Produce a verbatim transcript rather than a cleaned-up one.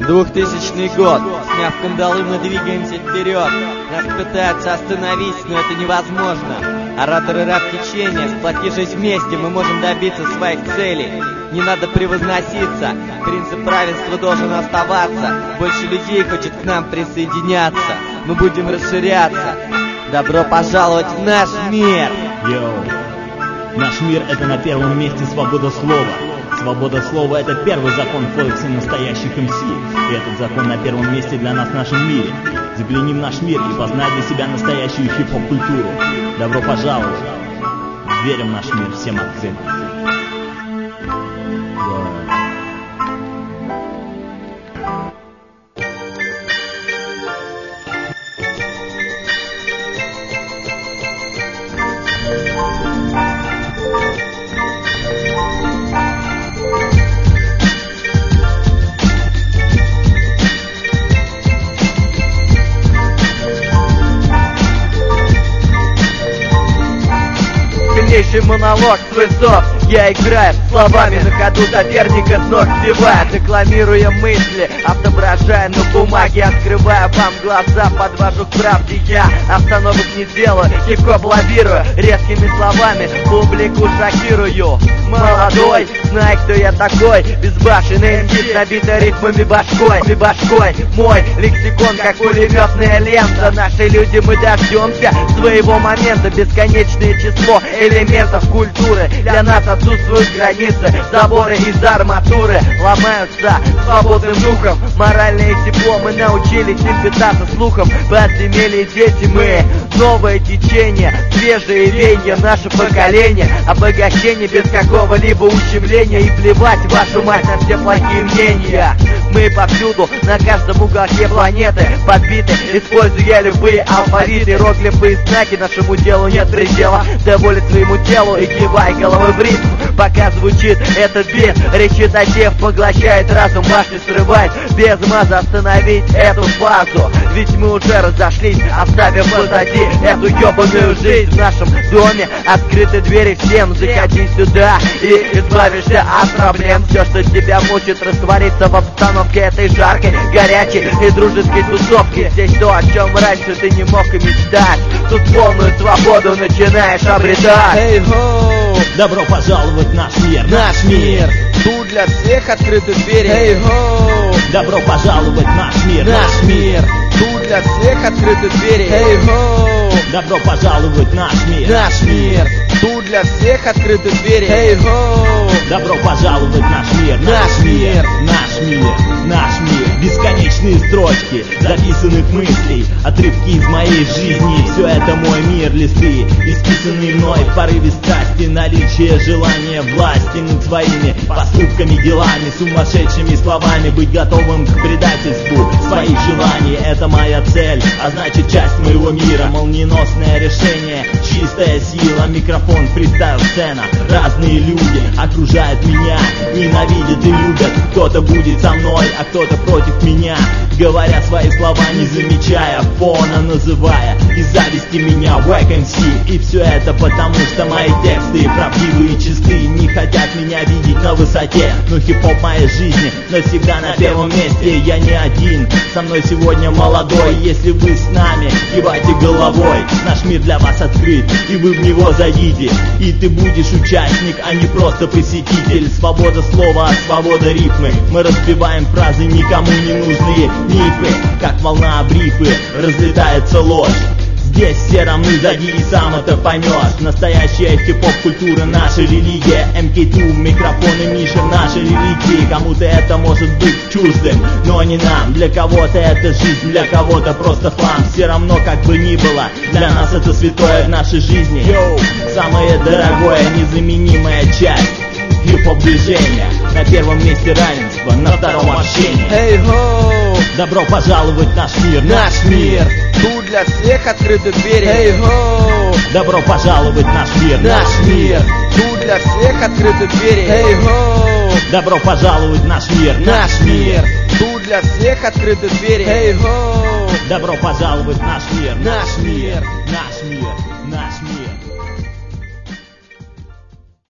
Двухтысячный год. Сняв кандалы, мы двигаемся вперед. Нас пытаются остановить, но это невозможно. Ораторы рэп-течения, сплотившись вместе, мы можем добиться своих целей. Не надо превозноситься, принцип равенства должен оставаться. Больше людей хочет к нам присоединяться. Мы будем расширяться. Добро пожаловать в наш мир! Йоу! Наш мир — это на первом месте свобода слова. Свобода слова — это первый закон в кодексе настоящих эм си. И этот закон на первом месте для нас в нашем мире. Загляни в наш мир и познай для себя настоящую хип-хоп-культуру. Добро пожаловать! Верим в наш мир, всем открыт. Сильнейший монолог с высот я играю словами на ходу, соперника с ног сбивая, декламируя мысли, отображая на бумаге, открывая вам глаза, подвожу к правде я. Остановок не делаю, хип-хоп лавирую, резкими словами публику шокирую. Молодой, знай, кто я такой, безбашенный эм си, набитый ритмами башкой, и башкой. Мой лексикон, как пулеметная лента. Наши люди, мы дождемся своего момента. Бесконечное число элементов культуры. Для нас отсутствуют границы, заборы из арматуры ломаются свободным духом. Моральное тепло, мы научились им питаться слухом. Подземелье дети мы, новое течение, свежие веяния, наше поколение. Обогащение без какого-либо ущемления. И плевать, вашу мать, на все плохие мнения. Мы повсюду, на каждом уголке планеты подбиты, используя любые алфавиты, иероглифы и знаки. Нашему делу нет предела, доволен своему телу и кивай головой в ритм. Пока звучит этот бит, речи татев поглощает разум, башни срывает без маза. Остановить эту фазу, ведь мы уже разошлись, оставив позади эту ебаную жизнь. В нашем доме открыты двери всем, заходи сюда и избавишься от проблем. Все, что тебя мучит, растворится в обстановке этой жаркой, горячей и дружеской тусовки. Здесь то, о чем раньше ты не мог и мечтать, тут полную свободу начинаешь обретать. Эй-хоу! Добро пожаловать в наш мир, наш мир! Тут для всех открыты двери. Эй-хоу! Добро пожаловать в наш мир, наш мир! Тут для всех открыты двери. Эй-хоу! Добро пожаловать в наш мир, наш мир! Тут для всех открыты двери. Эй-хоу! Добро пожаловать в наш мир, наш мир! Наш мир, наш мир. Бесконечные строчки записанных мыслей, отрывки из моей жизни. Все это мой мир, листы, исписанные мной в порыве страсти, наличие желания власти над своими поступками, делами, сумасшедшими словами. Быть готовым к предательству своих желаний — это моя цель, а значит часть моего мира. Молниеносное решение, чистая сила, микрофон, фристайл-сцена. Разные люди окружают меня, ненавидят и любят. Кто-то будет со мной, а кто-то против меня, говоря свои слова, не замечая фона, называя из зависти меня вэк эм си. И все это потому, что мои тексты правдивые и чистые, не хотят меня видеть на высоте. Но хип-хоп моей жизни навсегда на первом месте. Я не один, со мной сегодня молодой. Если вы с нами, кивайте головой. Наш мир для вас открыт, и вы в него зайдите. И ты будешь участник, а не просто посетитель. Свобода слова, свобода рифмы. Мы разбиваем фразы, никому не нужные мифы. Как волна об рифы, разлетается ложь. Здесь все равны, зайди и сам это поймешь. Настоящая хип-хоп-культура, наша религия. эм кей два, микрофоны, Миша, наши реликвии. Кому-то это может быть чуждым, но не нам. Для кого-то это жизнь, для кого-то просто хлам. Все равно, как бы ни было, для нас это святое в нашей жизни. Йоу, самое дорогое, незаменимая часть хип-хоп движения. На первом месте равенство, на втором общение. Эй-хоу! Добро пожаловать в наш мир, наш мир! Тут для всех открыты двери. Эй-хоу! Добро пожаловать в наш мир, наш мир! Тут для всех открыты двери. Эй-хоу! Добро пожаловать в наш мир, наш мир! Тут для всех открыты двери. Эй-хоу! Добро пожаловать в наш мир, наш мир! Наш